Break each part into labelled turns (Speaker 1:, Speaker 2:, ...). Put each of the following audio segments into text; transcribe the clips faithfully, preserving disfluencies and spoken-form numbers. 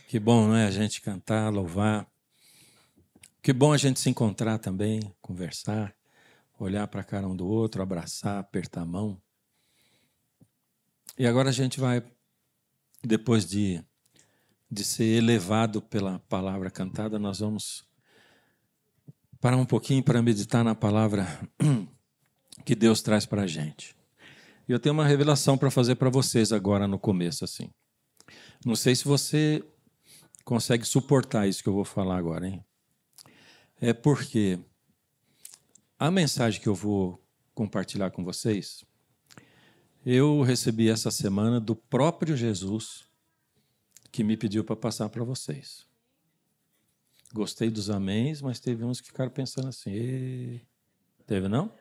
Speaker 1: Que bom, não é? A gente cantar, louvar. Que bom a gente se encontrar também, conversar, olhar para a cara um do outro, abraçar, apertar a mão. E agora a gente vai, depois de, de ser elevado pela palavra cantada, nós vamos parar um pouquinho para meditar na palavra que Deus traz para a gente. E eu tenho uma revelação para fazer para vocês agora no começo, assim. Não sei se você consegue suportar isso que eu vou falar agora, hein? É porque a mensagem que eu vou compartilhar com vocês, eu recebi essa semana do próprio Jesus, que me pediu para passar para vocês. Gostei dos améns, mas teve uns que ficaram pensando assim, e... teve não?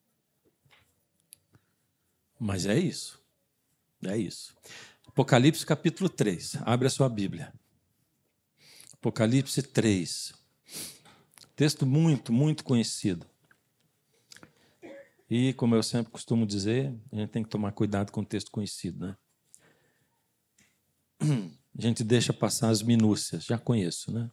Speaker 1: Mas é isso, é isso. Apocalipse capítulo três, abre a sua Bíblia. Apocalipse três, texto muito, muito conhecido. E, como eu sempre costumo dizer, a gente tem que tomar cuidado com o texto conhecido, né? A gente deixa passar as minúcias, já conheço, né?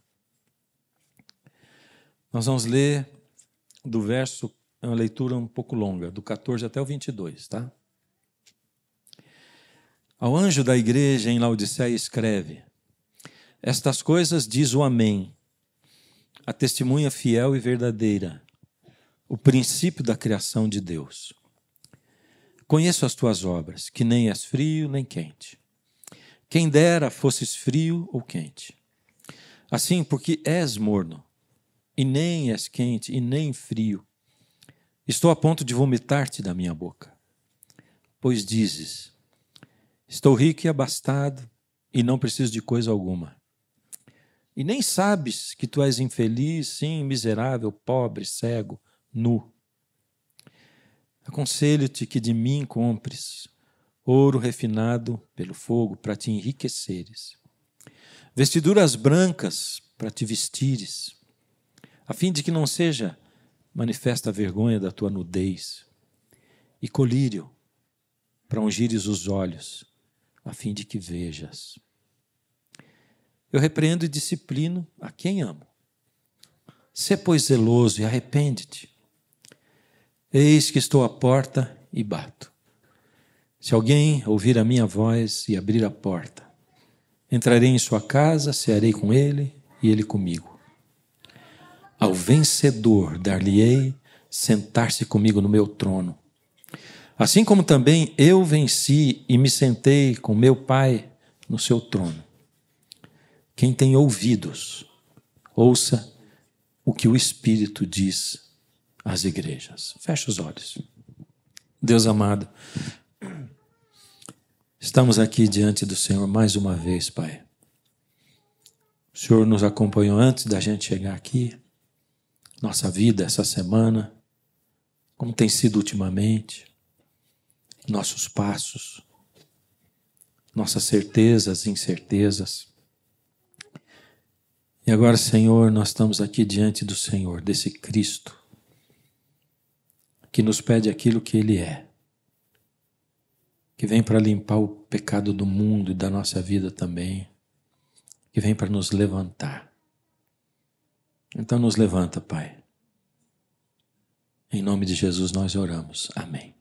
Speaker 1: Nós vamos ler do verso, é uma leitura um pouco longa, do catorze até o vinte e dois, tá? Ao anjo da igreja em Laodiceia escreve: estas coisas diz o Amém, a testemunha fiel e verdadeira, o princípio da criação de Deus. Conheço as tuas obras, que nem és frio nem quente. Quem dera fosses frio ou quente. Assim, porque és morno, e nem és quente, e nem frio, estou a ponto de vomitar-te da minha boca. Pois dizes: estou rico e abastado, e não preciso de coisa alguma. E nem sabes que tu és infeliz, sim, miserável, pobre, cego, nu. Aconselho-te que de mim compres ouro refinado pelo fogo para te enriqueceres, vestiduras brancas para te vestires, a fim de que não seja manifesta a vergonha da tua nudez, e colírio para ungires os olhos, a fim de que vejas. Eu repreendo e disciplino a quem amo. Sê, pois, zeloso e arrepende-te. Eis que estou à porta e bato. Se alguém ouvir a minha voz e abrir a porta, entrarei em sua casa, cearei com ele e ele comigo. Ao vencedor dar-lhe-ei sentar-se comigo no meu trono, assim como também eu venci e me sentei com meu Pai no seu trono. Quem tem ouvidos, ouça o que o Espírito diz às igrejas. Feche os olhos. Deus amado, estamos aqui diante do Senhor mais uma vez, Pai. O Senhor nos acompanhou antes da gente chegar aqui, nossa vida essa semana, como tem sido ultimamente, nossos passos, nossas certezas e incertezas. E agora, Senhor, nós estamos aqui diante do Senhor, desse Cristo, que nos pede aquilo que Ele é, que vem para limpar o pecado do mundo e da nossa vida também, que vem para nos levantar. Então nos levanta, Pai. Em nome de Jesus nós oramos. Amém.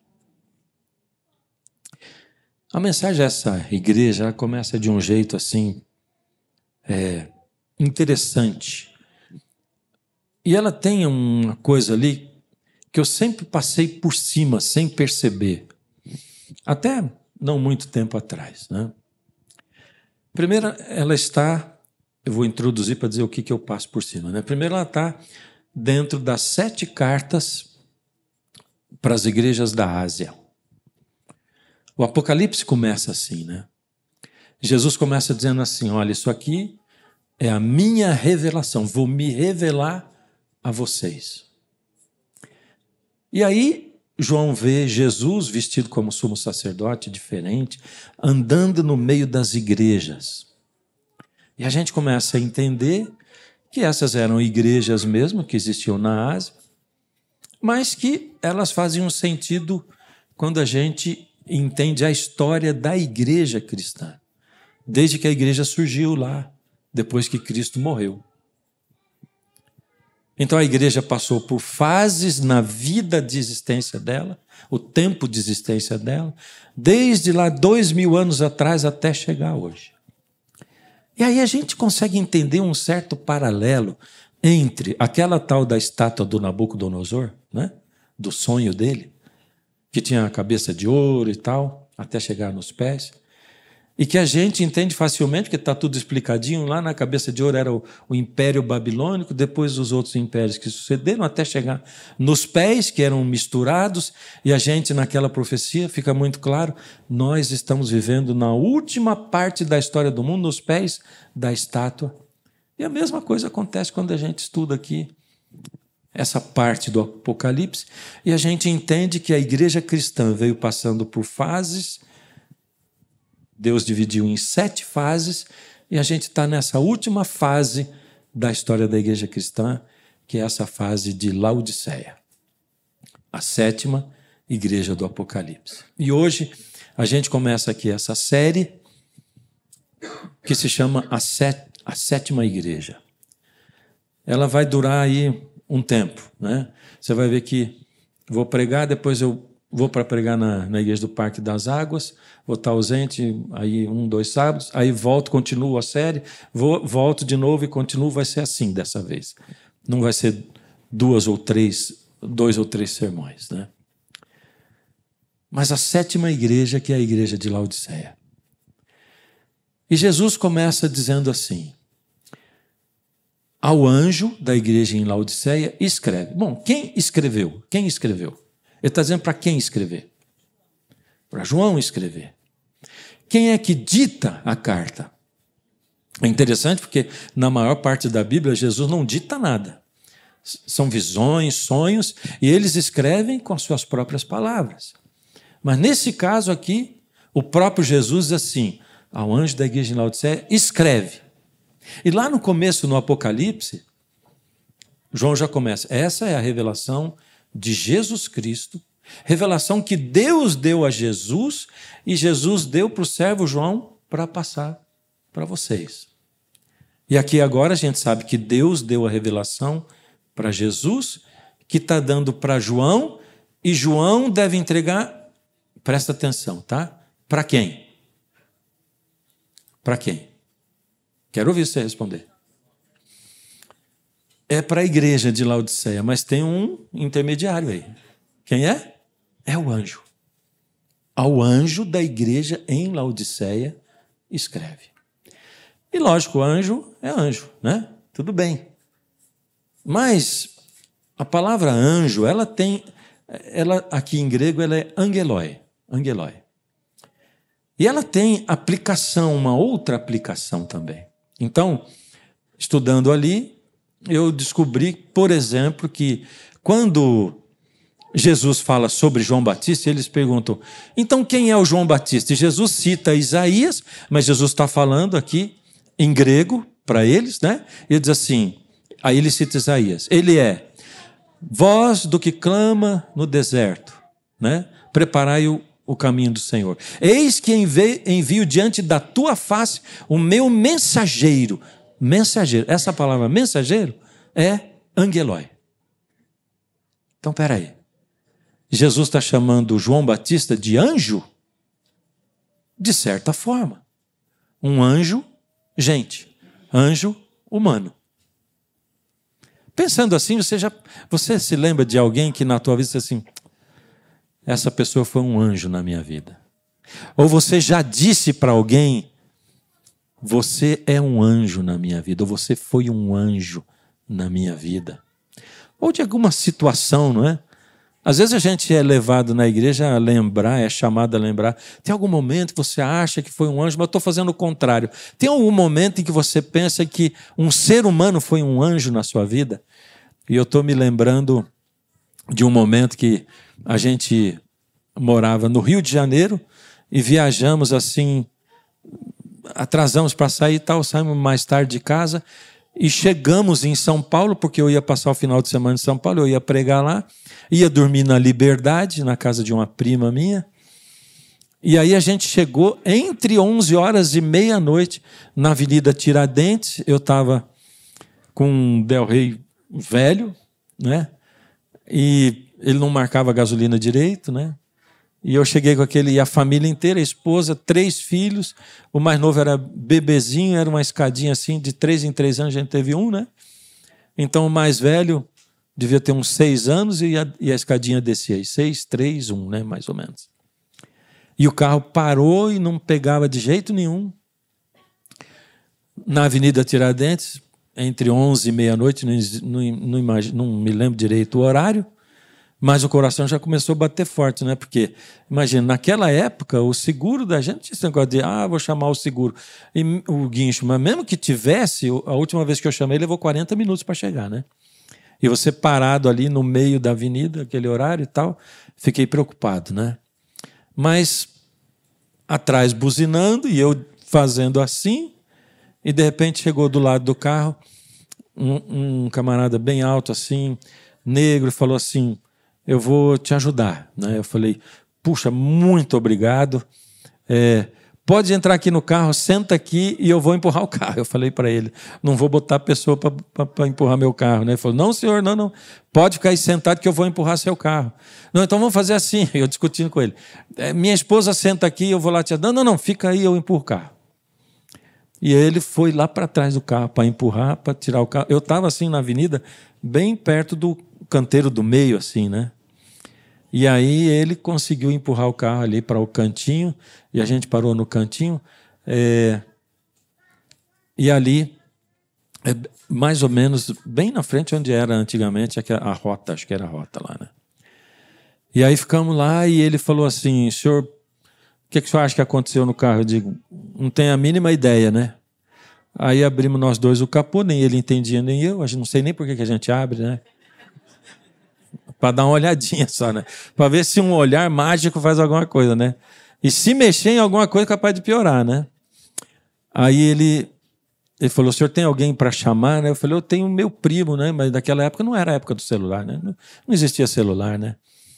Speaker 1: A mensagem dessa igreja ela começa de um jeito assim, é, interessante. E ela tem uma coisa ali que eu sempre passei por cima, sem perceber. Até não muito tempo atrás, né? Primeiro, ela está, eu vou introduzir para dizer o que, que eu passo por cima, né? Primeiro, ela está dentro das sete cartas para as igrejas da Ásia. O Apocalipse começa assim, né? Jesus começa dizendo assim, olha, isso aqui é a minha revelação, vou me revelar a vocês. E aí, João vê Jesus vestido como sumo sacerdote, diferente, andando no meio das igrejas. E a gente começa a entender que essas eram igrejas mesmo, que existiam na Ásia, mas que elas fazem um sentido quando a gente entende a história da igreja cristã, desde que a igreja surgiu lá depois que Cristo morreu. Então a igreja passou por fases na vida de existência dela, o tempo de existência dela, desde lá dois mil anos atrás até chegar hoje. E aí a gente consegue entender um certo paralelo entre aquela tal da estátua do Nabucodonosor, né? Do sonho dele, que tinha a cabeça de ouro e tal, até chegar nos pés, e que a gente entende facilmente, porque está tudo explicadinho, lá na cabeça de ouro era o, o Império Babilônico, depois os outros impérios que sucederam, até chegar nos pés, que eram misturados, e a gente, naquela profecia, fica muito claro, nós estamos vivendo na última parte da história do mundo, nos pés da estátua. E a mesma coisa acontece quando a gente estuda aqui essa parte do Apocalipse, e a gente entende que a igreja cristã veio passando por fases. Deus dividiu em sete fases, e a gente está nessa última fase da história da igreja cristã, que é essa fase de Laodiceia, a sétima igreja do Apocalipse. E hoje a gente começa aqui essa série que se chama a, Sét- a Sétima Igreja. Ela vai durar aí um tempo, né? Você vai ver que vou pregar, depois eu vou para pregar na, na igreja do Parque das Águas, vou estar ausente aí um, dois sábados, aí volto, continuo a série, vou, volto de novo e continuo, vai ser assim dessa vez. Não vai ser duas ou três, dois ou três sermões, né? Mas a sétima igreja, que é a igreja de Laodiceia. E Jesus começa dizendo assim, ao anjo da igreja em Laodiceia, escreve. Bom, quem escreveu? Quem escreveu? Ele está dizendo para quem escrever? Para João escrever. Quem é que dita a carta? É interessante porque na maior parte da Bíblia Jesus não dita nada. São visões, sonhos, e eles escrevem com as suas próprias palavras. Mas nesse caso aqui, o próprio Jesus diz assim, ao anjo da igreja em Laodiceia, escreve. E lá no começo, no Apocalipse, João já começa. Essa é a revelação de Jesus Cristo, revelação que Deus deu a Jesus e Jesus deu para o servo João para passar para vocês. E aqui agora a gente sabe que Deus deu a revelação para Jesus, que está dando para João, e João deve entregar, presta atenção, tá? Para quem? Para quem? Quero ouvir você responder. É para a igreja de Laodiceia, mas tem um intermediário aí. Quem é? É o anjo. Ao anjo da igreja em Laodiceia, escreve. E lógico, o anjo é anjo, né? Tudo bem. Mas a palavra anjo, ela tem, ela aqui em grego, ela é angeloi, angeloi. E ela tem aplicação, uma outra aplicação também. Então, estudando ali, eu descobri, por exemplo, que quando Jesus fala sobre João Batista, eles perguntam, então quem é o João Batista? E Jesus cita Isaías, mas Jesus está falando aqui em grego para eles, né? E ele diz assim, aí ele cita Isaías, ele é voz do que clama no deserto, né? Preparai o, o caminho do Senhor. Eis que envio, envio diante da tua face o meu mensageiro. Mensageiro, essa palavra mensageiro é angeloi. Então, espera aí. Jesus está chamando João Batista de anjo? De certa forma. Um anjo, gente, anjo humano. Pensando assim, você, já, você se lembra de alguém que na tua vida disse assim, essa pessoa foi um anjo na minha vida. Ou você já disse para alguém, você é um anjo na minha vida, ou você foi um anjo na minha vida. Ou de alguma situação, não é? Às vezes a gente é levado na igreja a lembrar, é chamado a lembrar. Tem algum momento que você acha que foi um anjo, mas eu estou fazendo o contrário. Tem algum momento em que você pensa que um ser humano foi um anjo na sua vida? E eu estou me lembrando de um momento que a gente morava no Rio de Janeiro e viajamos assim, atrasamos para sair e tal, saímos mais tarde de casa e chegamos em São Paulo, porque eu ia passar o final de semana em São Paulo, eu ia pregar lá, ia dormir na Liberdade, na casa de uma prima minha, E aí a gente chegou entre onze horas e meia-noite na Avenida Tiradentes. Eu estava com um Del Rey velho, né? E ele não marcava gasolina direito, né? E eu cheguei com aquele, e a família inteira, a esposa, três filhos. O mais novo era bebezinho, era uma escadinha assim, de três em três anos a gente teve um, né? Então o mais velho devia ter uns seis anos e a, e a escadinha descia aí, seis, três, um, né? Mais ou menos. E o carro parou e não pegava de jeito nenhum. Na Avenida Tiradentes, entre onze e meia-noite, não, não, não, imagino, não me lembro direito o horário, mas o coração já começou a bater forte, né? Porque, imagina, naquela época, o seguro da gente tinha esse negócio de, ah, vou chamar o seguro. E o guincho, mas mesmo que tivesse, a última vez que eu chamei, levou quarenta minutos para chegar, né? E você parado ali no meio da avenida, aquele horário e tal, fiquei preocupado, né? Mas atrás buzinando e eu fazendo assim, e de repente chegou do lado do carro um, um camarada bem alto assim, negro, e falou assim, eu vou te ajudar, né? Eu falei, puxa, muito obrigado, é, pode entrar aqui no carro, senta aqui e eu vou empurrar o carro. Eu falei para ele, não vou botar a pessoa para empurrar meu carro, né? Ele falou, não senhor, não, não, pode ficar aí sentado que eu vou empurrar seu carro. Não, então vamos fazer assim, eu discutindo com ele, é, minha esposa senta aqui, eu vou lá te ajudar. Não, não, não, fica aí, eu empurro o carro. E ele foi lá para trás do carro para empurrar, para tirar o carro. Eu estava assim na avenida, bem perto do canteiro do meio, assim, né? E aí ele conseguiu empurrar o carro ali para o cantinho, e a gente parou no cantinho. É, e ali, é, mais ou menos, bem na frente onde era antigamente a rota, acho que era a rota lá, né? E aí ficamos lá e ele falou assim, senhor, o que, que o senhor acha que aconteceu no carro? Eu digo, não tenho a mínima ideia, né? Aí abrimos nós dois o capô, nem ele entendia, nem eu, a gente não sei nem por que, que a gente abre, né? Para dar uma olhadinha só, né? Para ver se um olhar mágico faz alguma coisa, né? E se mexer em alguma coisa, é capaz de piorar, né? Aí ele, ele falou, o senhor tem alguém para chamar, né? Eu falei, eu tenho meu primo, né? Mas naquela época não era a época do celular, né? Não, não existia celular, né?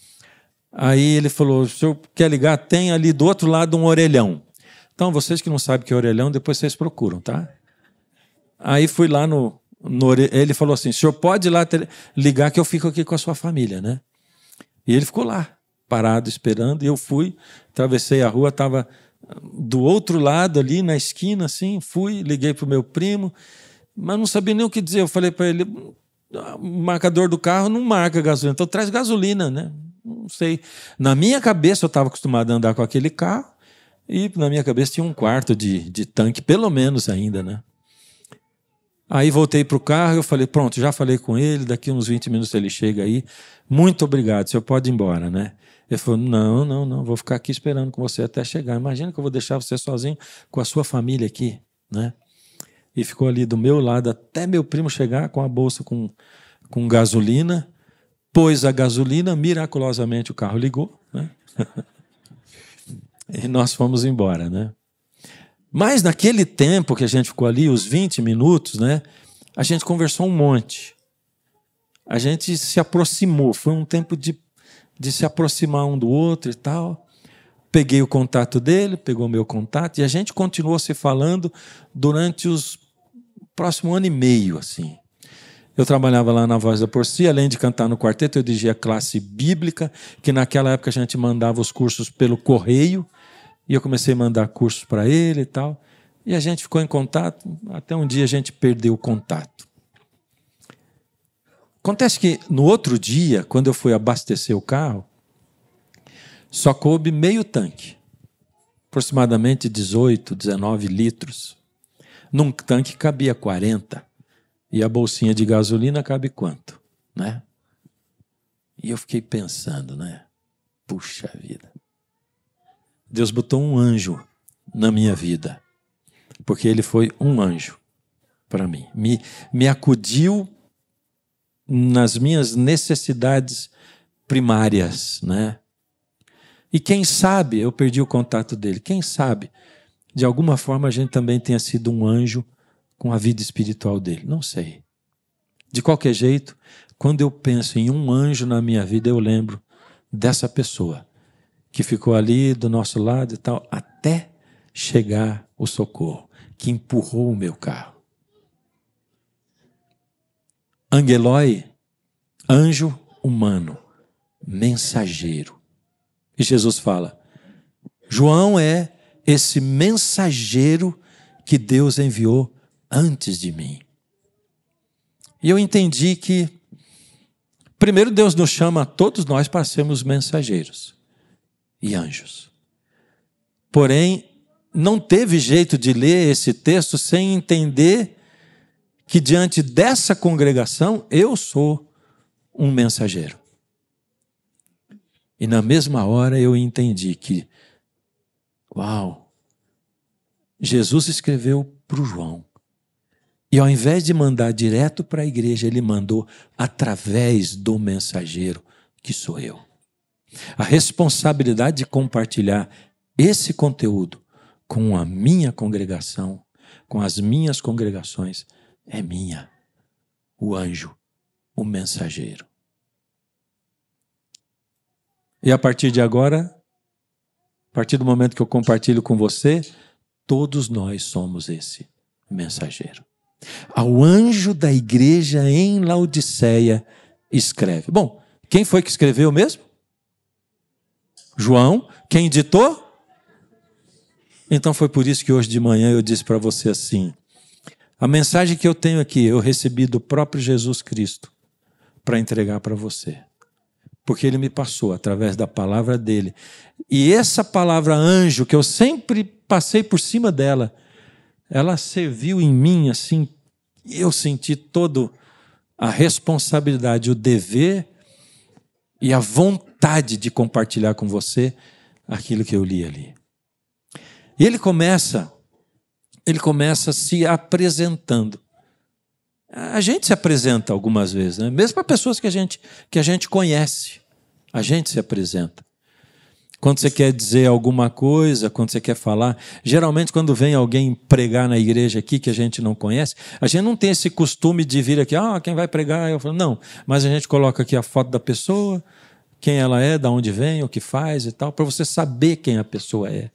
Speaker 1: Aí ele falou, o senhor quer ligar? Tem ali do outro lado um orelhão. Então, vocês que não sabem o que é orelhão, depois vocês procuram, tá? Aí fui lá no... no ele falou assim, o senhor pode ir lá ligar que eu fico aqui com a sua família, né? E ele ficou lá, parado, esperando, e eu fui, atravessei a rua, estava do outro lado ali, na esquina, assim, fui, liguei para o meu primo, mas não sabia nem o que dizer. Eu falei para ele, o marcador do carro não marca gasolina, então traz gasolina, né? Não sei. Na minha cabeça, eu estava acostumado a andar com aquele carro, e na minha cabeça tinha um quarto de, de tanque, pelo menos ainda, né? Aí voltei para o carro, eu falei, pronto, já falei com ele, daqui uns vinte minutos ele chega aí, muito obrigado, o senhor pode ir embora, né? Ele falou, não, não, não, vou ficar aqui esperando com você até chegar. Imagina que eu vou deixar você sozinho com a sua família aqui, né? E ficou ali do meu lado até meu primo chegar com a bolsa com, com gasolina, pôs a gasolina, miraculosamente o carro ligou, né? E nós fomos embora, né? Mas naquele tempo que a gente ficou ali, os vinte minutos, né, a gente conversou um monte. A gente se aproximou. Foi um tempo de, de se aproximar um do outro e tal. Peguei o contato dele, pegou o meu contato, e a gente continuou se falando durante os próximo ano e meio, assim. Eu trabalhava lá na Voz da Porcia, além de cantar no quarteto, eu dirigia a classe bíblica, que naquela época a gente mandava os cursos pelo correio, e eu comecei a mandar cursos para ele e tal. E a gente ficou em contato, até um dia a gente perdeu o contato. Acontece que no outro dia, quando eu fui abastecer o carro, só coube meio tanque. Aproximadamente dezoito, dezenove litros. Num tanque cabia quarenta. E a bolsinha de gasolina cabe quanto? Né? E eu fiquei pensando, né? Puxa vida. Deus botou um anjo na minha vida, porque ele foi um anjo para mim. Me, me acudiu nas minhas necessidades primárias, né? E quem sabe, eu perdi o contato dele, quem sabe, de alguma forma a gente também tenha sido um anjo com a vida espiritual dele. Não sei. De qualquer jeito, quando eu penso em um anjo na minha vida, eu lembro dessa pessoa que ficou ali do nosso lado e tal, até chegar o socorro, que empurrou o meu carro. Angeloi, anjo humano, mensageiro. E Jesus fala, João é esse mensageiro que Deus enviou antes de mim. E eu entendi que, primeiro, Deus nos chama a todos nós para sermos mensageiros e anjos. Porém, não teve jeito de ler esse texto sem entender que diante dessa congregação eu sou um mensageiro. E na mesma hora eu entendi que, uau, Jesus escreveu para o João. E ao invés de mandar direto para a igreja, ele mandou através do mensageiro, que sou eu. A responsabilidade de compartilhar esse conteúdo com a minha congregação, com as minhas congregações, é minha. O anjo, o mensageiro. E a partir de agora, a partir do momento que eu compartilho com você, todos nós somos esse mensageiro. Ao anjo da igreja em Laodiceia escreve. Bom, quem foi que escreveu mesmo? João. Quem ditou? Então foi por isso que hoje de manhã eu disse para você assim, a mensagem que eu tenho aqui, eu recebi do próprio Jesus Cristo para entregar para você. Porque ele me passou através da palavra dele. E essa palavra anjo, que eu sempre passei por cima dela, ela serviu em mim assim, eu senti toda a responsabilidade, o dever e a vontade de compartilhar com você aquilo que eu li ali. E ele começa, ele começa se apresentando. A gente se apresenta algumas vezes, né? Mesmo para pessoas que a gente, que a gente conhece, a gente se apresenta. Quando você quer dizer alguma coisa, quando você quer falar, geralmente quando vem alguém pregar na igreja aqui que a gente não conhece, a gente não tem esse costume de vir aqui, ah, quem vai pregar? Eu falo, não, mas a gente coloca aqui a foto da pessoa, quem ela é, de onde vem, o que faz e tal, para você saber quem a pessoa é.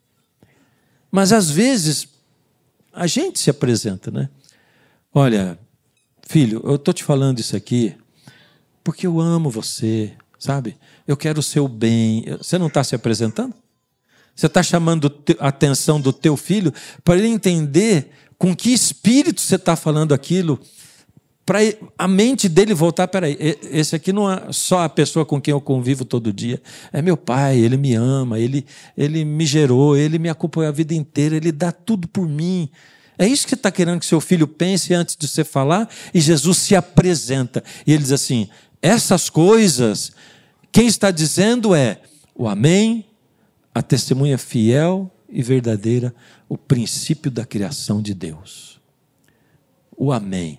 Speaker 1: Mas às vezes a gente se apresenta, né? Olha, filho, eu estou te falando isso aqui porque eu amo você, sabe? Eu quero o seu bem. Você não está se apresentando? Você está chamando a atenção do teu filho para ele entender com que espírito você está falando aquilo, para a mente dele voltar, peraí, esse aqui não é só a pessoa com quem eu convivo todo dia, é meu pai, ele me ama, ele, ele me gerou, ele me acompanhou a vida inteira, ele dá tudo por mim. É isso que você está querendo que seu filho pense antes de você falar? E Jesus se apresenta. E ele diz assim, essas coisas, quem está dizendo é o amém, a testemunha fiel e verdadeira, o princípio da criação de Deus. O amém.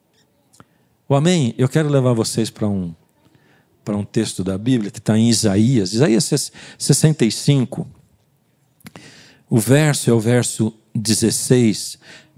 Speaker 1: O amém, eu quero levar vocês para um, para um texto da Bíblia que está em Isaías, Isaías sessenta e cinco. O verso é o verso dezesseis,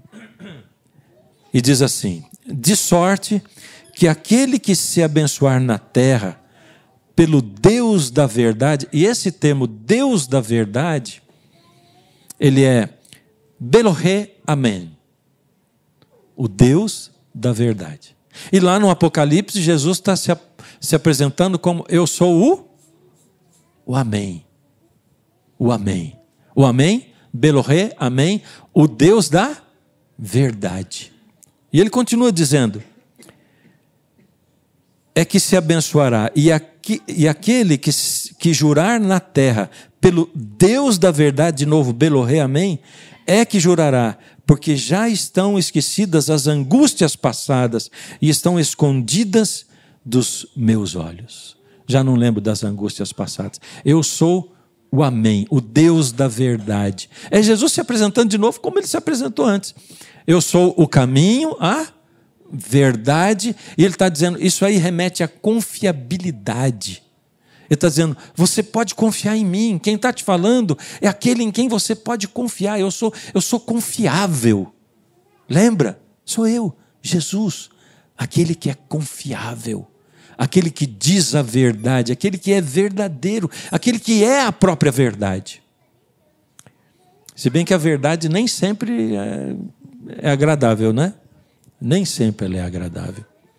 Speaker 1: e diz assim, de sorte que aquele que se abençoar na terra pelo Deus da verdade, e esse termo Deus da verdade, ele é Belohé Amém, o Deus da verdade. E lá no Apocalipse, Jesus está se, se apresentando como eu sou o, o Amém, o Amém, o Amém, Belohé Amém, o Deus da verdade. E ele continua dizendo, é que se abençoará, e, aqui, e aquele que, que jurar na terra pelo Deus da verdade, de novo, Belohé Amém, é que jurará, porque já estão esquecidas as angústias passadas e estão escondidas dos meus olhos. Já não lembro das angústias passadas. Eu sou o Amém, o Deus da verdade. É Jesus se apresentando de novo como ele se apresentou antes. Eu sou o caminho, a verdade, e ele está dizendo, isso aí remete à confiabilidade. Ele está dizendo, você pode confiar em mim, quem está te falando é aquele em quem você pode confiar, eu sou, eu sou confiável. Lembra? Sou eu, Jesus, aquele que é confiável, aquele que diz a verdade, aquele que é verdadeiro, aquele que é a própria verdade. Se bem que a verdade nem sempre é, é agradável, né? Nem sempre ela é agradável.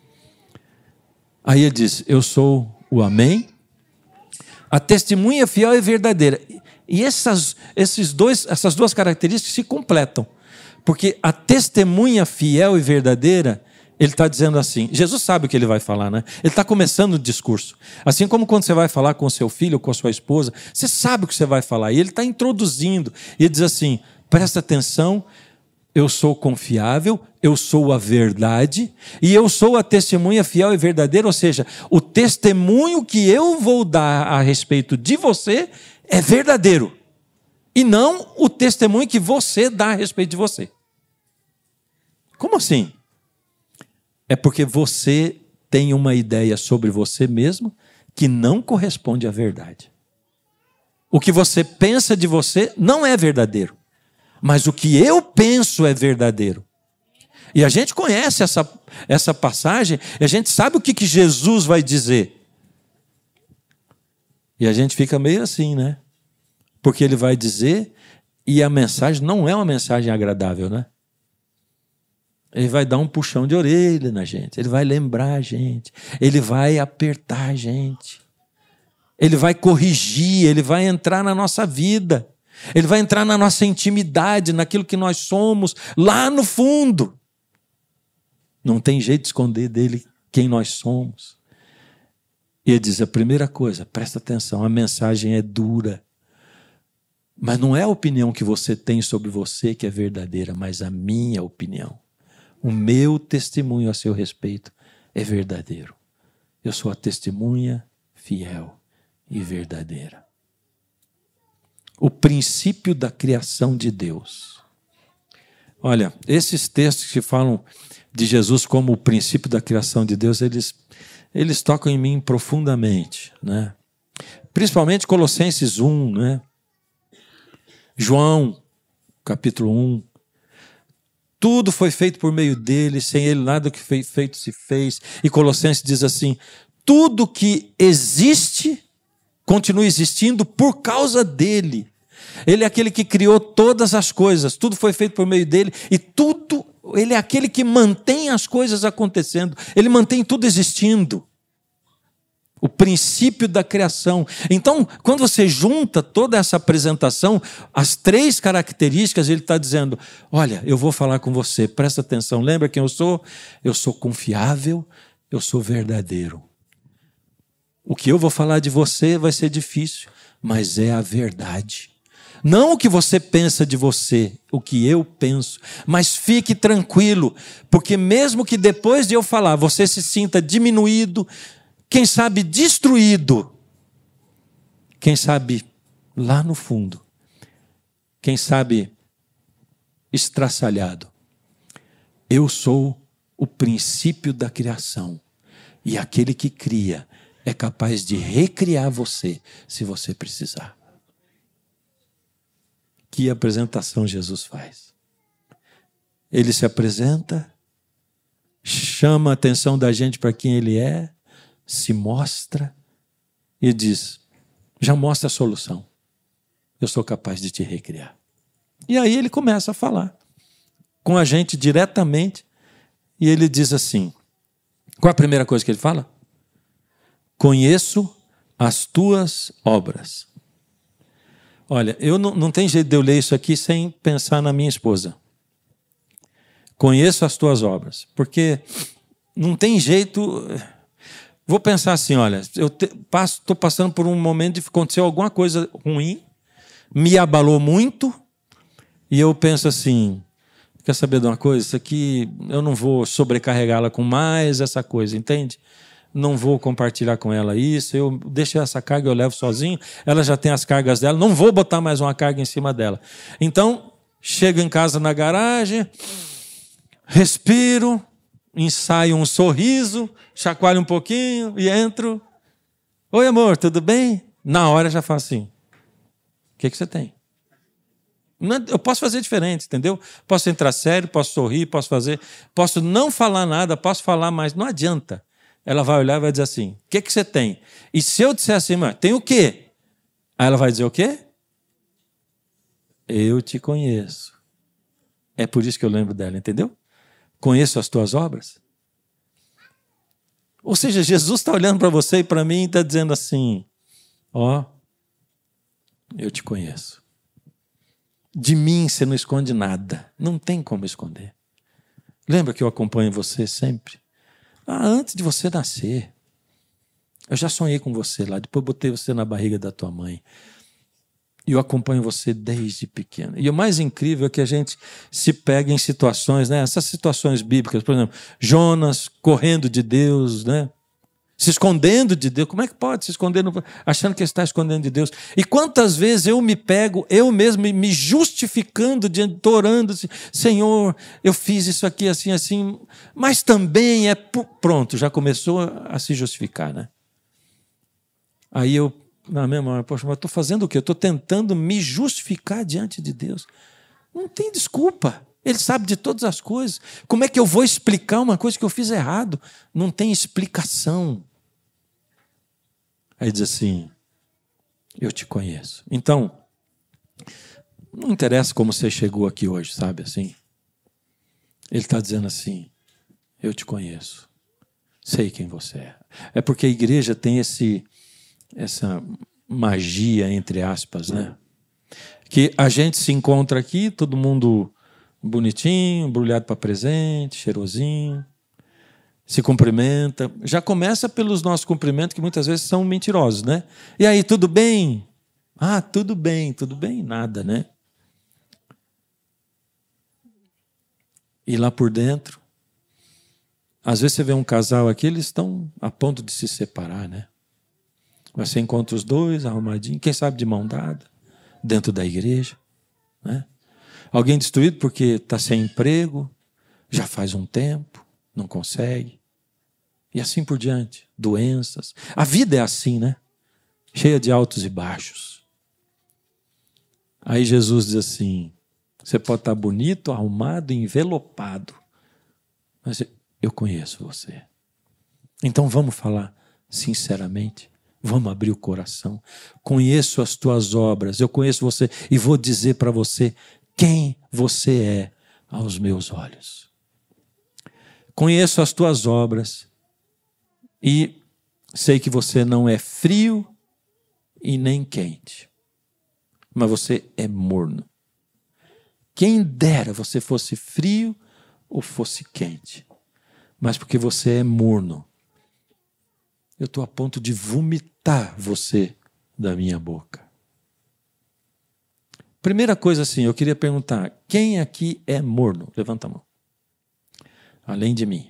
Speaker 1: Aí ele diz, eu sou o Amém, a testemunha fiel e verdadeira. E essas, esses dois, essas duas características se completam. Porque a testemunha fiel e verdadeira, ele está dizendo assim, Jesus sabe o que ele vai falar, né? Ele está começando o discurso. Assim como quando você vai falar com o seu filho ou com a sua esposa, você sabe o que você vai falar. E ele está introduzindo. E ele diz assim, presta atenção, eu sou confiável, eu sou a verdade, e eu sou a testemunha fiel e verdadeira, ou seja, o testemunho que eu vou dar a respeito de você é verdadeiro, e não o testemunho que você dá a respeito de você. Como assim? É porque você tem uma ideia sobre você mesmo que não corresponde à verdade. O que você pensa de você não é verdadeiro. Mas o que eu penso é verdadeiro. E a gente conhece essa, essa passagem, e a gente sabe o que, que Jesus vai dizer. E a gente fica meio assim, né? Porque ele vai dizer, e a mensagem não é uma mensagem agradável, né? Ele vai dar um puxão de orelha na gente, ele vai lembrar a gente, ele vai apertar a gente, ele vai corrigir, ele vai entrar na nossa vida. Ele vai entrar na nossa intimidade, naquilo que nós somos, lá no fundo. Não tem jeito de esconder dele quem nós somos. E ele diz, a primeira coisa, presta atenção, a mensagem é dura. Mas não é a opinião que você tem sobre você que é verdadeira, mas a minha opinião. O meu testemunho a seu respeito é verdadeiro. Eu sou a testemunha fiel e verdadeira. O princípio da criação de Deus. Olha, esses textos que falam de Jesus como o princípio da criação de Deus, eles, eles tocam em mim profundamente, né? Principalmente Colossenses um, né? João, capítulo um. Tudo foi feito por meio dele, sem ele nada que foi feito se fez. E Colossenses diz assim, tudo que existe continua existindo por causa dele. Ele é aquele que criou todas as coisas, tudo foi feito por meio dele, e tudo, ele é aquele que mantém as coisas acontecendo, ele mantém tudo existindo. O princípio da criação. Então, quando você junta toda essa apresentação, as três características, ele está dizendo, olha, eu vou falar com você, presta atenção, lembra quem eu sou? Eu sou confiável, eu sou verdadeiro. O que eu vou falar de você vai ser difícil, mas é a verdade. Não o que você pensa de você, o que eu penso, mas fique tranquilo, porque mesmo que depois de eu falar, você se sinta diminuído, quem sabe destruído, quem sabe lá no fundo, quem sabe estraçalhado, eu sou o princípio da criação, e aquele que cria é capaz de recriar você, se você precisar. Que apresentação Jesus faz? Ele se apresenta, chama a atenção da gente para quem ele é, se mostra e diz, já mostra a solução. Eu sou capaz de te recriar. E aí ele começa a falar com a gente diretamente, e ele diz assim, qual a primeira coisa que ele fala? Conheço as tuas obras. Olha, eu não, não tem jeito de eu ler isso aqui sem pensar na minha esposa. Conheço as tuas obras. Porque não tem jeito... Vou pensar assim, olha, eu estou passando por um momento de acontecer alguma coisa ruim, me abalou muito, e eu penso assim, quer saber de uma coisa? Isso aqui, eu não vou sobrecarregá-la com mais essa coisa, entende? Não vou compartilhar com ela isso, eu deixo essa carga, eu levo sozinho, ela já tem as cargas dela, não vou botar mais uma carga em cima dela. Então, chego em casa na garagem, respiro, ensaio um sorriso, chacoalho um pouquinho e entro. Oi, amor, tudo bem? Na hora já falo assim, o que, que você tem? Eu posso fazer diferente, entendeu? Posso entrar sério, posso sorrir, posso fazer, posso não falar nada, posso falar, mas não adianta. ela vai olhar e vai dizer assim, o que, que você tem? E se eu disser assim, mas tem o quê? Aí ela vai dizer o quê? Eu te conheço. É por isso que eu lembro dela, entendeu? Conheço as tuas obras. Ou seja, Jesus está olhando para você e para mim e está dizendo assim, ó, eu te conheço. De mim você não esconde nada. Não tem como esconder. Lembra que eu acompanho você sempre? Ah, antes de você nascer. Eu já sonhei com você lá. Depois botei você na barriga da tua mãe. E eu acompanho você desde pequeno. E o mais incrível é que a gente se pega em situações, né? Essas situações bíblicas, por exemplo, Jonas correndo de Deus, né? Se escondendo de Deus. Como é que pode se esconder, achando que está escondendo de Deus? E quantas vezes eu me pego, eu mesmo me justificando, estou orando, assim, Senhor, eu fiz isso aqui assim, assim, mas também é... Pronto, já começou a se justificar, né? Aí eu, na mesma hora, poxa, mas estou fazendo o quê? Eu estou tentando me justificar diante de Deus. Não tem desculpa. Ele sabe de todas as coisas. Como é que eu vou explicar uma coisa que eu fiz errado? Não tem explicação. Aí diz assim, eu te conheço. Então, não interessa como você chegou aqui hoje, sabe assim? Ele está dizendo assim, eu te conheço. Sei quem você é. É porque a igreja tem esse, essa magia, entre aspas, né? Que a gente se encontra aqui, todo mundo... bonitinho, embrulhado para presente, cheirosinho, se cumprimenta. Já começa pelos nossos cumprimentos, que muitas vezes são mentirosos, né? E aí, tudo bem? Ah, tudo bem, tudo bem, nada, né? E lá por dentro, às vezes você vê um casal aqui, eles estão a ponto de se separar, né? Você encontra os dois arrumadinhos, quem sabe de mão dada, dentro da igreja, né? Alguém destruído porque está sem emprego, já faz um tempo, não consegue. E assim por diante, doenças. A vida é assim, né? Cheia de altos e baixos. Aí Jesus diz assim, você pode estar bonito, arrumado, envelopado, mas eu conheço você. Então vamos falar sinceramente, vamos abrir o coração. Conheço as tuas obras, eu conheço você e vou dizer para você quem você é aos meus olhos. Conheço as tuas obras e sei que você não é frio e nem quente, mas você é morno. Quem dera você fosse frio ou fosse quente, mas porque você é morno, eu estou a ponto de vomitar você da minha boca. Primeira coisa assim, eu queria perguntar, quem aqui é morno? Levanta a mão. Além de mim.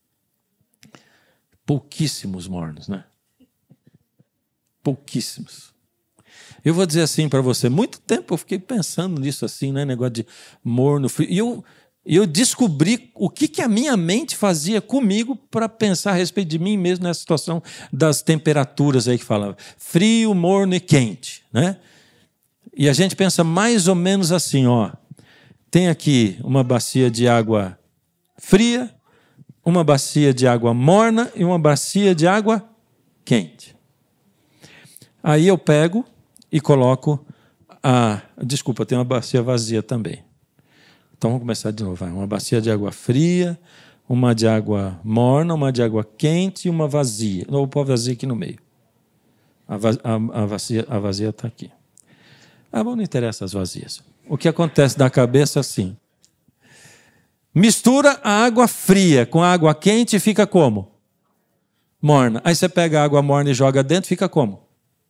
Speaker 1: Pouquíssimos mornos, né? Pouquíssimos. Eu vou dizer assim para você, muito tempo eu fiquei pensando nisso assim, né? Negócio de morno, frio. E eu, eu descobri o que, que a minha mente fazia comigo para pensar a respeito de mim mesmo nessa situação das temperaturas aí que falava. Frio, morno e quente, né? E a gente pensa mais ou menos assim, ó. Tem aqui uma bacia de água fria, uma bacia de água morna e uma bacia de água quente. Aí eu pego e coloco a... Desculpa, tem uma bacia vazia também. Então vamos começar de novo. Vai. Uma bacia de água fria, uma de água morna, uma de água quente e uma vazia. Não, vou pôr a vazia aqui no meio. A, va... a, a vazia a vazia está aqui. Ah, bom, não interessa as vazias. O que acontece da cabeça é assim. Mistura a água fria com a água quente e fica como? Morna. Aí você pega a água morna e joga dentro, fica como?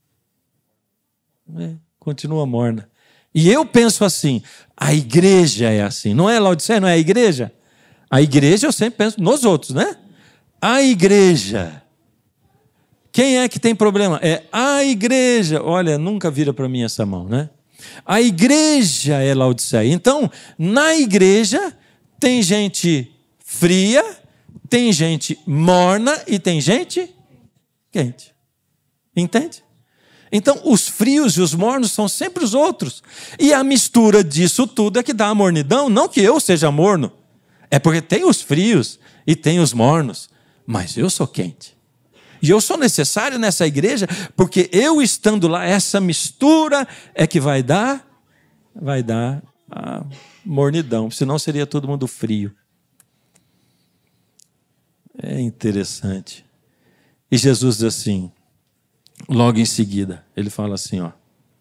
Speaker 1: É, continua morna. E eu penso assim, a igreja é assim. Não é Laodiceia, não é a igreja? A igreja eu sempre penso nos outros, né? A igreja. Quem é que tem problema? É a igreja. Olha, nunca vira para mim essa mão, né? A igreja é Laodiceia. Então, na igreja, tem gente fria, tem gente morna e tem gente quente. Entende? Então, os frios e os mornos são sempre os outros. E a mistura disso tudo é que dá a mornidão. Não que eu seja morno. É porque tem os frios e tem os mornos. mas eu sou quente. E eu sou necessário nessa igreja, porque eu estando lá, essa mistura é que vai dar, vai dar a mornidão, senão seria todo mundo frio. É interessante. E Jesus diz assim, logo em seguida, ele fala assim, ó.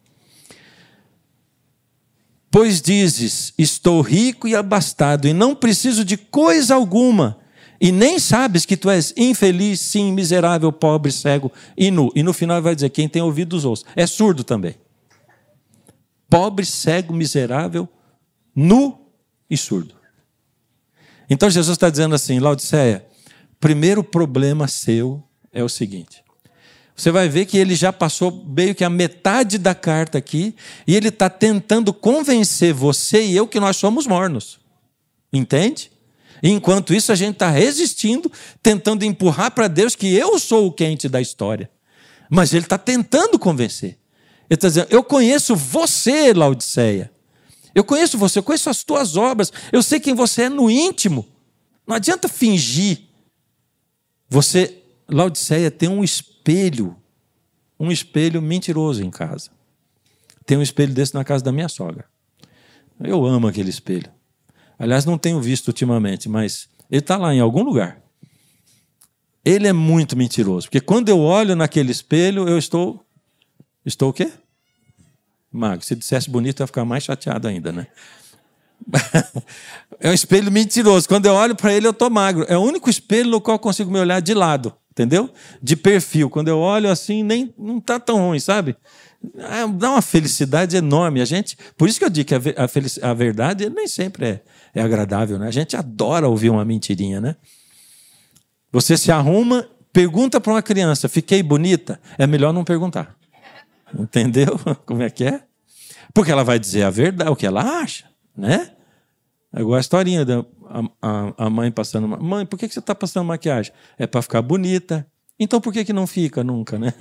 Speaker 1: Pois dizes, estou rico e abastado, e não preciso de coisa alguma, e nem sabes que tu és infeliz, sim, miserável, pobre, cego e nu. E no final vai dizer, quem tem ouvidos ouça. É surdo também. Pobre, cego, miserável, nu e surdo. Então Jesus está dizendo assim, Laodiceia, primeiro problema seu é o seguinte. Você vai ver que ele já passou meio que a metade da carta aqui, e ele está tentando convencer você e eu que nós somos mornos. Entende? E enquanto isso, a gente está resistindo, tentando empurrar para Deus que eu sou o quente da história. Mas ele está tentando convencer. Ele está dizendo, eu conheço você, Laodiceia. Eu conheço você, eu conheço as tuas obras. Eu sei quem você é no íntimo. Não adianta fingir. Você, Laodiceia, tem um espelho, um espelho mentiroso em casa. Tem um espelho desse na casa da minha sogra. Eu amo aquele espelho. Aliás, não tenho visto ultimamente, mas ele está lá em algum lugar. Ele é muito mentiroso, porque quando eu olho naquele espelho, eu estou... Estou o quê? Magro. Se dissesse bonito, eu ia ficar mais chateado ainda, né? É um espelho mentiroso. Quando eu olho para ele, eu estou magro. É o único espelho no qual eu consigo me olhar de lado, entendeu? De perfil. Quando eu olho assim, nem, não está tão ruim, sabe? Dá uma felicidade enorme. A gente, por isso que eu digo que a, a, a verdade nem sempre é, é agradável, né? A gente adora ouvir uma mentirinha, né? Você se arruma, pergunta para uma criança, fiquei bonita? É melhor não perguntar. Entendeu como é que é? Porque ela vai dizer a verdade, o que ela acha, né? Agora a historinha da a, a, a mãe passando... Mãe, por que você está passando maquiagem? É para ficar bonita. Então por que, que não fica nunca, né?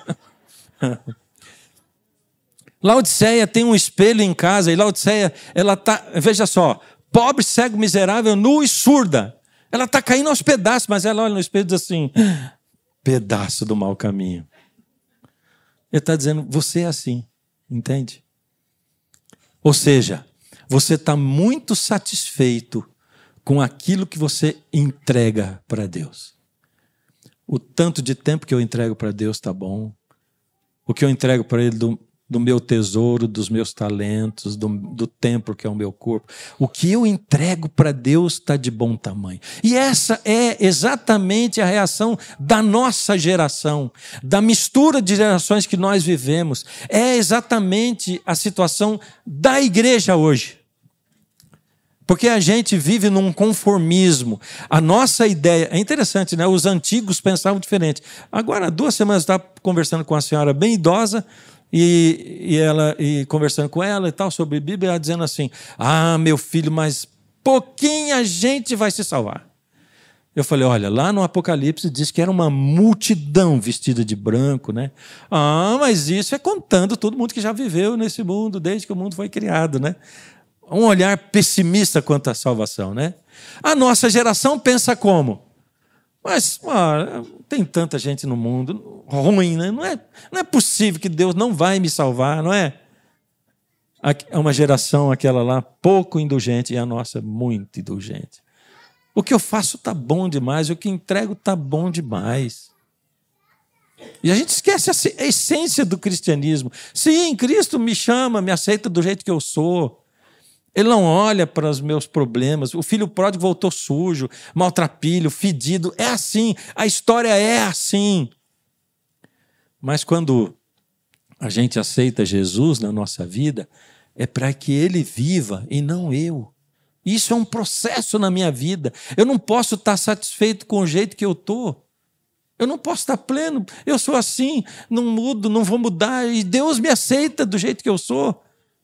Speaker 1: Laodiceia tem um espelho em casa, e Laodiceia, ela está, veja só, pobre, cego, miserável, nu e surda. Ela está caindo aos pedaços, mas ela olha no espelho e diz assim, pedaço do mau caminho. Ele está dizendo, você é assim, entende? Ou seja, você está muito satisfeito com aquilo que você entrega para Deus. O tanto de tempo que eu entrego para Deus está bom. O que eu entrego para Ele do, do meu tesouro, dos meus talentos, do, do templo que é o meu corpo. O que eu entrego para Deus está de bom tamanho. E essa é exatamente a reação da nossa geração, da mistura de gerações que nós vivemos. É exatamente a situação da igreja hoje. Porque a gente vive num conformismo. A nossa ideia... É interessante, né? Os antigos pensavam diferente. Agora, duas semanas eu estava conversando com uma senhora bem idosa, e, e, ela, e conversando com ela e tal, sobre Bíblia, ela dizendo assim, ah, meu filho, mas pouquinha gente vai se salvar. Eu falei, olha, lá no Apocalipse diz que era uma multidão vestida de branco, né? Ah, mas isso é contando todo mundo que já viveu nesse mundo, desde que o mundo foi criado, né? Um olhar pessimista quanto à salvação, né? A nossa geração pensa como? Mas ah, tem tanta gente no mundo, ruim, né? Não é, não é possível que Deus não vai me salvar, não é? É uma geração, aquela lá, pouco indulgente, e a nossa muito indulgente. O que eu faço está bom demais, o que entrego está bom demais. E a gente esquece a essência do cristianismo. Sim, Cristo me chama, me aceita do jeito que eu sou. Ele não olha para os meus problemas. O filho pródigo voltou sujo, maltrapilho, fedido. É assim, a história é assim. Mas quando a gente aceita Jesus na nossa vida, é para que Ele viva e não eu. Isso é um processo na minha vida. Eu não posso estar satisfeito com o jeito que eu estou. Eu não posso estar pleno. Eu sou assim, não mudo, não vou mudar. E Deus me aceita do jeito que eu sou.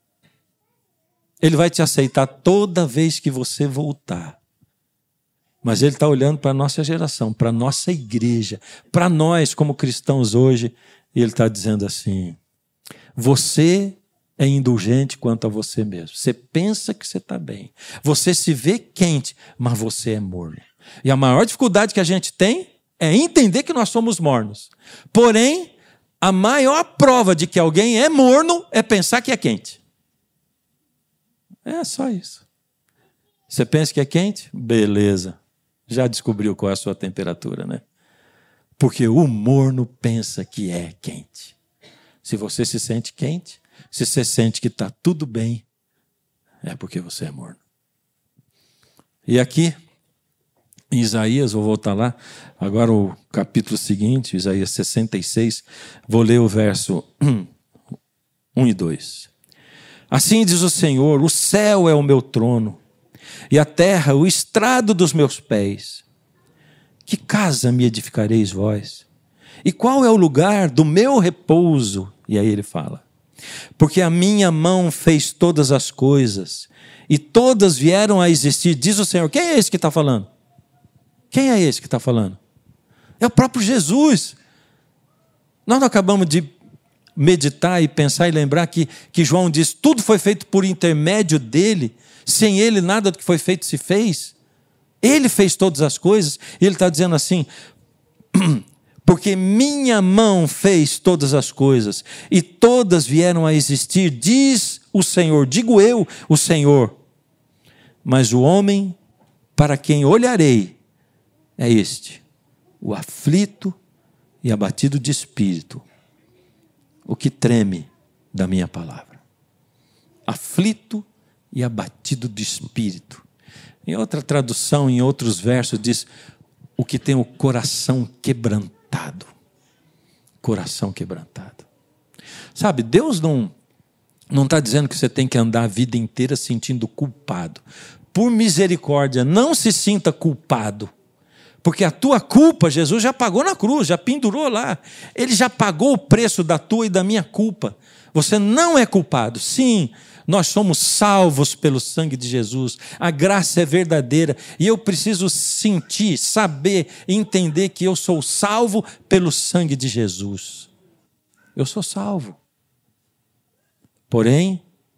Speaker 1: Ele vai te aceitar toda vez que você voltar. Mas Ele está olhando para a nossa geração, para a nossa igreja, para nós como cristãos hoje, e Ele está dizendo assim, você é indulgente quanto a você mesmo. Você pensa que você está bem. Você se vê quente, mas você é morno. E a maior dificuldade que a gente tem é entender que nós somos mornos. Porém, a maior prova de que alguém é morno é pensar que é quente. É só isso. Você pensa que é quente? Beleza. Já descobriu qual é a sua temperatura, né? Porque o morno pensa que é quente. Se você se sente quente, se você sente que está tudo bem, é porque você é morno. E aqui, em Isaías, vou voltar lá, agora o capítulo seguinte, Isaías sessenta e seis, vou ler o verso um e dois. Assim diz o Senhor, o céu é o meu trono, e a terra o estrado dos meus pés. Que casa me edificareis vós? E qual é o lugar do meu repouso? E aí ele fala, porque a minha mão fez todas as coisas, e todas vieram a existir, diz o Senhor. Quem é esse que está falando? Quem é esse que está falando? É o próprio Jesus. Nós não acabamos de meditar e pensar e lembrar que, que João diz, tudo foi feito por intermédio dele, sem ele nada do que foi feito se fez. Ele fez todas as coisas, e ele está dizendo assim, porque minha mão fez todas as coisas, e todas vieram a existir, diz o Senhor, digo eu, o Senhor. Mas o homem para quem olharei é este, o aflito e abatido de espírito, o que treme da minha palavra. Aflito e abatido de espírito. Em outra tradução, em outros versos, diz o que tem o coração quebrantado. Coração quebrantado. Sabe, Deus não não está dizendo que você tem que andar a vida inteira sentindo culpado. Por misericórdia, não se sinta culpado. Porque a tua culpa, Jesus já pagou na cruz, já pendurou lá. Ele já pagou o preço da tua e da minha culpa. Você não é culpado. Sim, nós somos salvos pelo sangue de Jesus. A graça é verdadeira. E eu preciso sentir, saber, entender que eu sou salvo pelo sangue de Jesus. Eu sou salvo. Porém,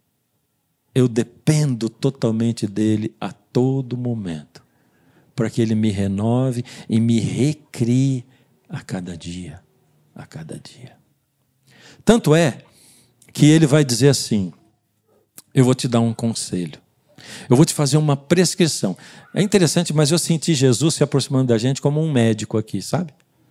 Speaker 1: eu dependo totalmente dele a todo momento, para que ele me renove e me recrie a cada dia, a cada dia. Tanto é que ele vai dizer assim, eu vou te dar um conselho, eu vou te fazer uma prescrição. É interessante, mas eu senti Jesus se aproximando da gente como um médico aqui, sabe?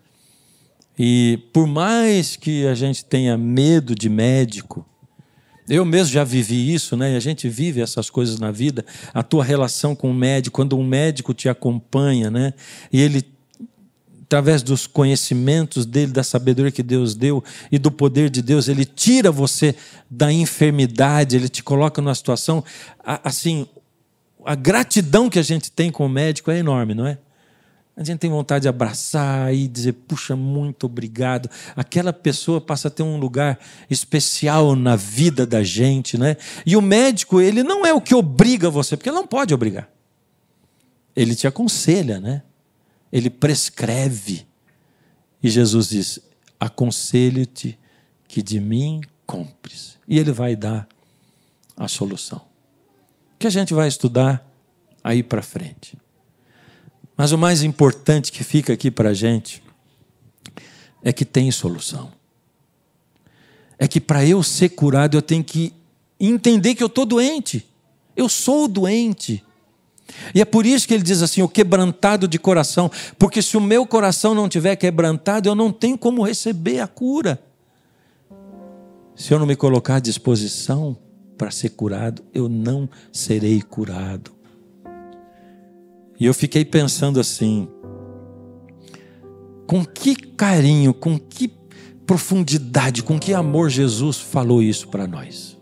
Speaker 1: E por mais que a gente tenha medo de médico, eu mesmo já vivi isso, né? E a gente vive essas coisas na vida. A tua relação com o médico, quando um médico te acompanha, né? E ele, através dos conhecimentos dele, da sabedoria que Deus deu e do poder de Deus, ele tira você da enfermidade, ele te coloca numa situação, assim, a gratidão que a gente tem com o médico é enorme, não é? A gente tem vontade de abraçar e dizer, puxa, muito obrigado. Aquela pessoa passa a ter um lugar especial na vida da gente, né? E o médico, ele não é o que obriga você, porque ele não pode obrigar. Ele te aconselha, né? Ele prescreve. E Jesus diz, aconselho-te que de mim compres. E ele vai dar a solução. Que a gente vai estudar aí para frente. Mas o mais importante que fica aqui para a gente é que tem solução. É que para eu ser curado eu tenho que entender que eu estou doente. Eu sou doente. E é por isso que ele diz assim, o quebrantado de coração. Porque se o meu coração não estiver quebrantado, eu não tenho como receber a cura. Se eu não me colocar à disposição para ser curado, eu não serei curado. E eu fiquei pensando assim, com que carinho, com que profundidade, com que amor Jesus falou isso para nós.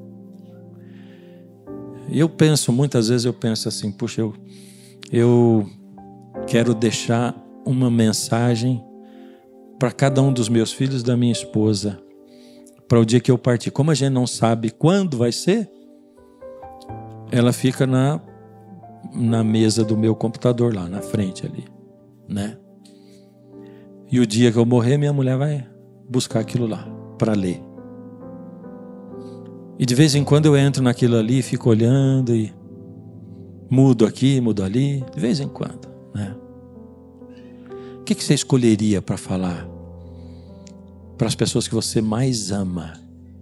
Speaker 1: E eu penso, muitas vezes eu penso assim, puxa, eu, eu quero deixar uma mensagem para cada um dos meus filhos e da minha esposa, para o dia que eu partir. Como a gente não sabe quando vai ser, ela fica na... na mesa do meu computador lá na frente ali, né? E o dia que eu morrer, minha mulher vai buscar aquilo lá para ler. E de vez em quando eu entro naquilo ali, fico olhando e mudo aqui, mudo ali, de vez em quando, né? O que que você escolheria para falar para as pessoas que você mais ama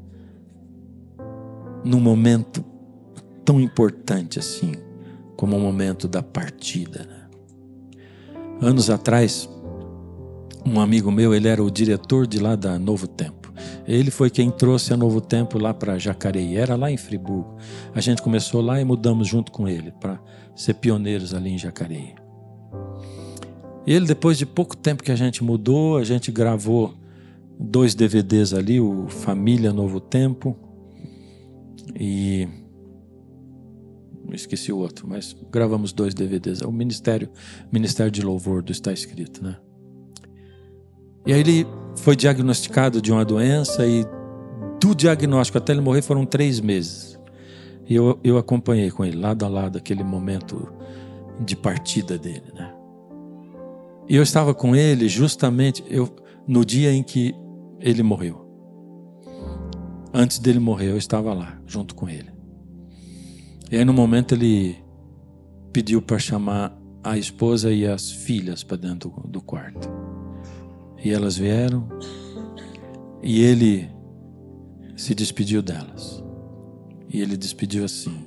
Speaker 1: num momento tão importante assim, como o momento da partida, né? Anos atrás, um amigo meu, ele era o diretor de lá da Novo Tempo. Ele foi quem trouxe a Novo Tempo lá para Jacareí, era lá em Friburgo. A gente começou lá e mudamos junto com ele, para ser pioneiros ali em Jacareí. Ele, depois de pouco tempo que a gente mudou, a gente gravou dois D V Ds ali, o Família Novo Tempo e... esqueci o outro, mas gravamos dois D V Ds. É o Ministério, Ministério de Louvor do Está Escrito, né? E aí ele foi diagnosticado de uma doença e do diagnóstico até ele morrer foram três meses. E eu, eu acompanhei com ele, lado a lado, aquele momento de partida dele, né? E eu estava com ele justamente eu, no dia em que ele morreu. Antes dele morrer, eu estava lá, junto com ele. E aí no momento ele pediu para chamar a esposa e as filhas para dentro do, do quarto. E elas vieram e ele se despediu delas. E ele despediu assim: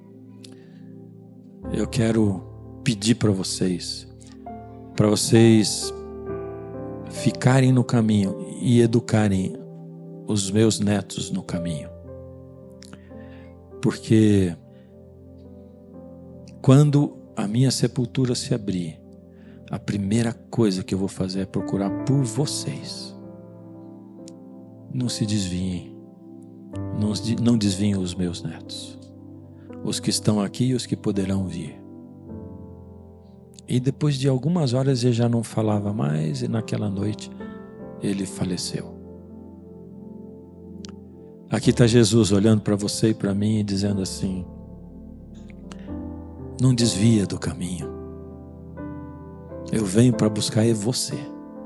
Speaker 1: eu quero pedir para vocês, para vocês ficarem no caminho e educarem os meus netos no caminho. Porque quando a minha sepultura se abrir, a primeira coisa que eu vou fazer é procurar por vocês. Não se desviem, não, não desviem os meus netos, os que estão aqui e os que poderão vir. E depois de algumas horas ele já não falava mais e naquela noite ele faleceu. Aqui está Jesus olhando para você e para mim e dizendo assim: não desvia do caminho. Eu venho para buscar é você.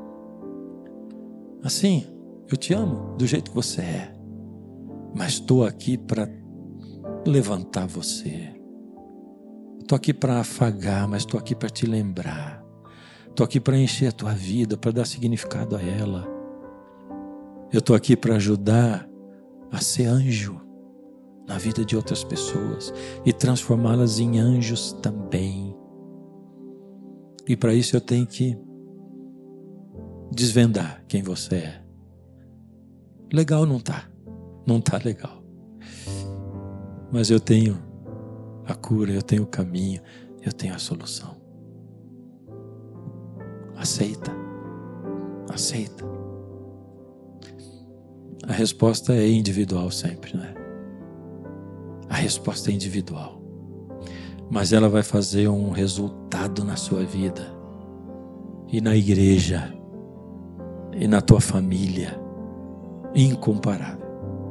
Speaker 1: Assim, eu te amo do jeito que você é, mas estou aqui para levantar você. Estou aqui para afagar, mas estou aqui para te lembrar. Estou aqui para encher a tua vida, para dar significado a ela. Eu estou aqui para ajudar a ser anjo na vida de outras pessoas e transformá-las em anjos também. E para isso eu tenho que desvendar quem você é. Legal não tá, não tá legal. Mas eu tenho a cura, eu tenho o caminho, eu tenho a solução. Aceita, aceita. A resposta é individual sempre, né? A resposta é individual. Mas ela vai fazer um resultado na sua vida, e na igreja, e na tua família, incomparável.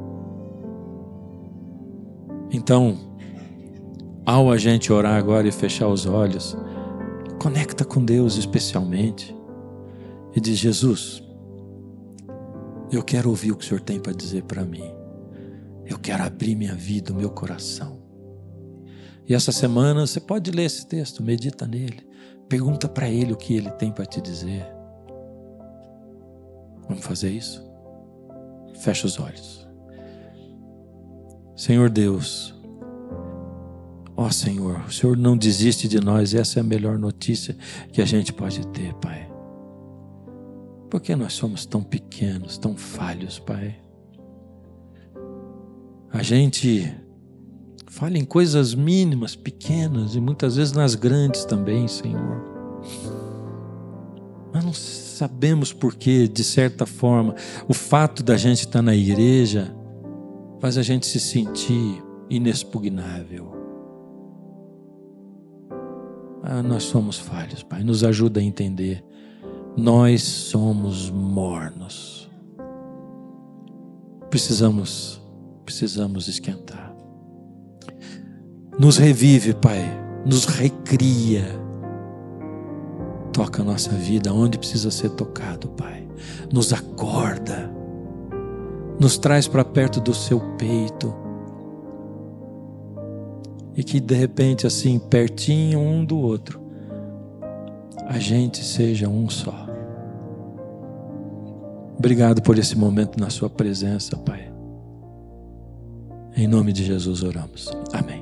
Speaker 1: Então, ao a gente orar agora e fechar os olhos, conecta com Deus especialmente e diz: Jesus, eu quero ouvir o que o Senhor tem para dizer para mim. Eu quero abrir minha vida, o meu coração. E essa semana você pode ler esse texto, medita nele, pergunta para ele o que ele tem para te dizer. Vamos fazer isso? Fecha os olhos. Senhor Deus, ó Senhor, o Senhor não desiste de nós, essa é a melhor notícia que a gente pode ter, Pai. Porque nós somos tão pequenos, tão falhos, Pai. A gente falha em coisas mínimas, pequenas, e muitas vezes nas grandes também, Senhor. Mas não sabemos por que, de certa forma, o fato da gente estar na igreja faz a gente se sentir inexpugnável. Ah, nós somos falhos, Pai. Nos ajuda a entender. Nós somos mornos. Precisamos, precisamos esquentar. Nos revive, Pai. Nos recria. Toca a nossa vida onde precisa ser tocado, Pai. Nos acorda. Nos traz para perto do seu peito. E que de repente, assim, pertinho um do outro, a gente seja um só. Obrigado por esse momento na sua presença, Pai. Em nome de Jesus oramos. Amém.